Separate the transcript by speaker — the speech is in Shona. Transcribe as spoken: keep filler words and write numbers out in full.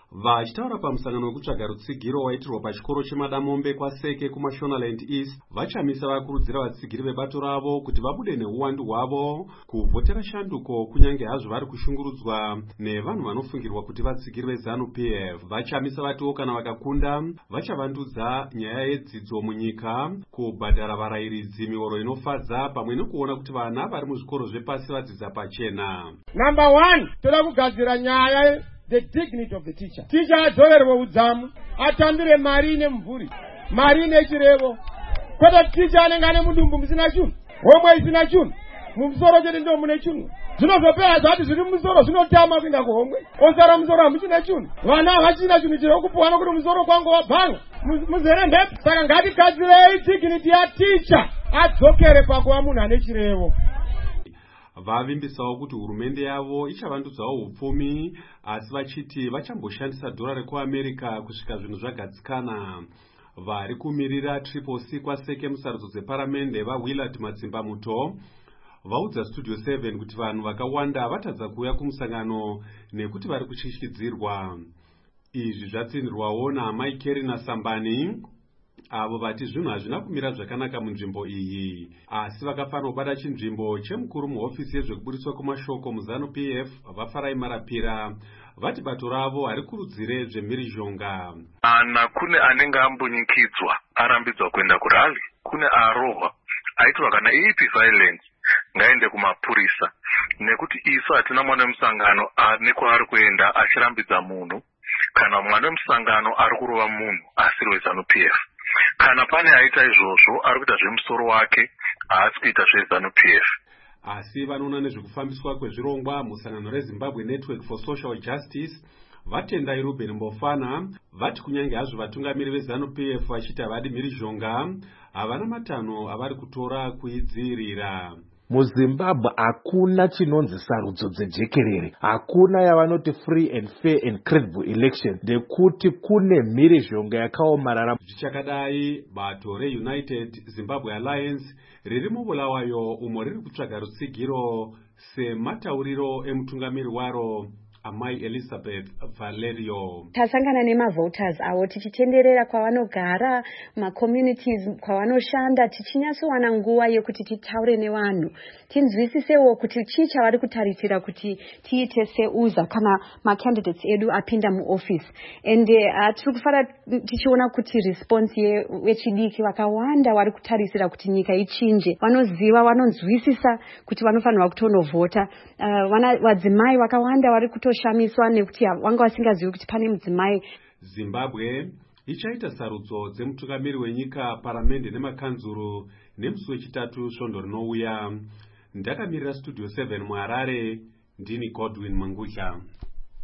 Speaker 1: Vachitaura pamusangano wekutsvaga rutsigiro waitirwa pachikoro cheMadamombe kwaSeke kuMashonaland East, vachamisa vakurudzira vatsigiri vebato ravo kuti vabude neuwandu hwavo kuvhotera shanduko kunyange hazvo vari kushungurudzwa nevanhu vanofungirwa kuti vatsigiri veZANU P F. Vachamisa vatiwo kana vakakunda vachavandudza nyaya yedzidzo munyika, kubhadhara varayiridzi mihoro inofadza pamwe nekuona kuti vana vari muzvikoro zvepasi vadzidza pachena.
Speaker 2: Number one, toda kugadzira nyaya the dignity of the teacher. Teacher adzoverwe udzamu, atambire mari nemvuri, mari nechirevo. Kwete teacher anenge ane mudumbu musina chunhu, homwe isina chunhu, mumusoro chete ndo mune chunhu. Zvinozopera zvati zviri mumusoro zvinotama kuenda kuhomwe, osara musoro hamuchina chunhu. Vana havachina chunhu chiri kupuwa nokuti musoro kwangu wabhanga, muzere mhepo. Saka ngatigadzirei dignity yateacher adzokere pakuva munhu ane chirevo.
Speaker 1: Vavimbisawo kuti hurumende yavo ichavandudzawo upfumi, asi vachiti vachamboshandisa dhora rekuAmerica kusvika zvinhu zvagadzikana. Vari kumirira Triple C kwaSeke musarudzo dzeparamende vaWillard Matsimba Muto vaudza Studio seven kuti vanhu vakawanda vatadza kuuya kumusangano nekuti vari kutyityidzirwa. Izvi zvatsindirwawo naamai Kerina Sambani, avo vati zvinhu hazvina kumira zvakanaka munzvimbo iyi, asi vakafanira kubata chinzvimbo chemukuru muhofisi yezvekuburiswa kwemashoko muZANU P F vaFarai Marapira, vati bato ravo harikurudzire zvemhirizhonga.
Speaker 3: Ana kune anenge ambonyikidzwa arambidzwa kuenda kurali, kune arohwa aitwa kana ipi violence ngaende kumapurisa, nekuti isu hatina mwana wemusangano ane kwaari kuenda achirambidza munhu, kana mwana wemusangano ari kurova munhu asiri weZANU P F. Kana pane aita izvozvo ari kuita zvemusoro wake, haasi kuita zveZANU P F.
Speaker 1: Asi vanoona nezvekufambiswa kwezvirongwa musangano reZimbabwe Network for Social Justice vatendai Ruben Mbofana vati kunyange hazvo vatungamiri veZANU P F vachiti havadi mhirizhonga, havana matanho avari kutora kuidzirira.
Speaker 4: MuZimbabwe hakuna chinonzi sarudzo dzejekerere, hakuna yavanoti free and fair and credible election, ndekuti kune mhirizhonga yakaomarara.
Speaker 1: Zvichakadai, bato reUnited Zimbabwe Alliance riri muBulawayo umo riri kutsvaga rutsigiro sematauriro emutungamiri waro Amai Elizabeth Valerio.
Speaker 5: Tasangana nemavoters avo tichitenderera kwavanogara, macommunities kwavanoshanda, tichinyasowana nguva yekuti titaure nevanhu, tinzwisisewo kuti chii chavari kutarisira kuti tiite seuza kana macandidates edu apinda muoffice. Ende uh, tiri kufara tichiona kuti response yechidiki vakawanda vari kutarisira kuti nyika ichinje, vanoziva, vanonzwisisa kuti vanofanirwa kutonovhota. Uh, vana vadzimai vakawanda vari kuto shamiswa nekuti vanga vasingazivi kuti pane mudzimai.
Speaker 1: Zimbabwe ichaita sarudzo dzemutungamiri wenyika, paramende nemakanzuru nemusi wechitatu svondo rinouya. Ndakamirira Studio seven muHarare, ndini Godwin Mangudya.